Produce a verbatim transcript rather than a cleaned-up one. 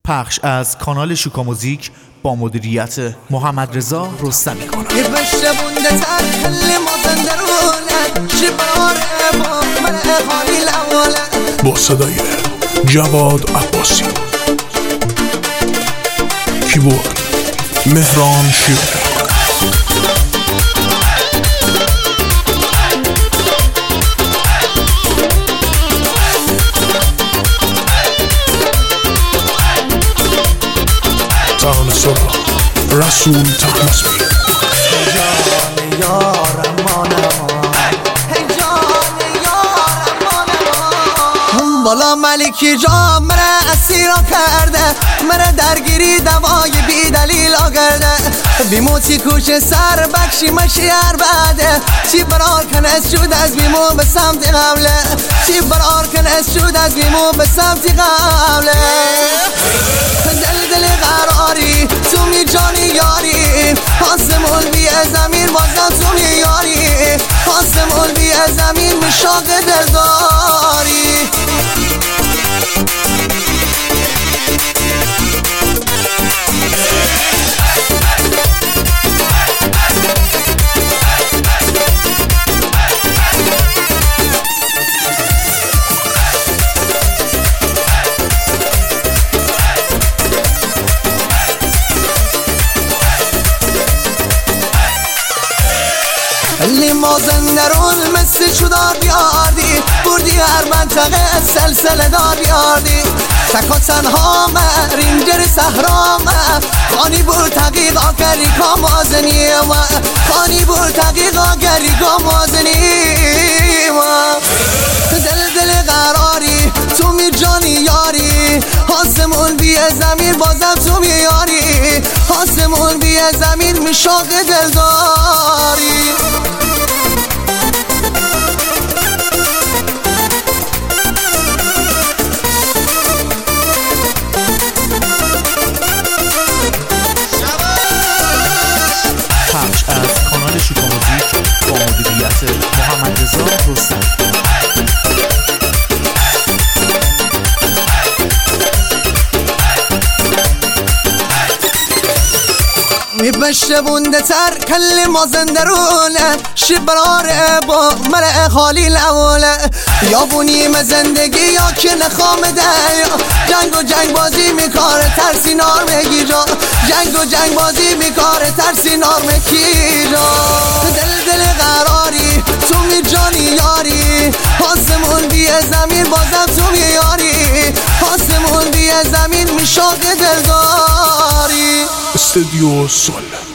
پخش از کانال شوکا موزیک با مدیریت محمد رضا رستمی کانال. با صدای جواد عباسی، کیبورد مهران شیرانی. ترانه سرا رسول طهماسبی. بالا ملکی جا مره اسیرا کرده، مره درگیری دوای بی دلیل آگرده. بیموتی کوش سر بکشی مشیر بده، چی برار کنست شد از بیمو به سمت قبله، چی برار کنست شد از بیمو به سمت قبله. دل دل قراری تو می جانی یاری، آسمون بی زمین بازم تو می یاری، آسمون بی زمین مشاق دلداری. لی مازندرون مثل چودار بیاردی، بردی هر منطقه سلسله دار بیاردی. تکا تنها من رینجر صحرا من، خانی بود تقیقا گری کامازنی من، خانی بود تقیقا گری کامازنی من. دل دل قراری تو می جانی یاری، آسمون بی زمین بازم تو می یاری، آسمون بی زمین مشاق دلداری. پخش از کانال شوکا موزیک با مدیریت محمد رضا رستمی. میپشه بونده تر کل مازندرونه، شبراره با ملع خالی لوله. یا بونیم زندگی یا که نخوام دریا، جنگ و جنگ بازی میکاره ترسی نار میگیرا، جنگ و جنگ بازی میکاره ترسی نار میگیرا. دل دل قراری تو می جانی یاری، آسمون بی زمین بازم تو میاری، آسمون بی زمین مشاق دلداری. استودیو سول.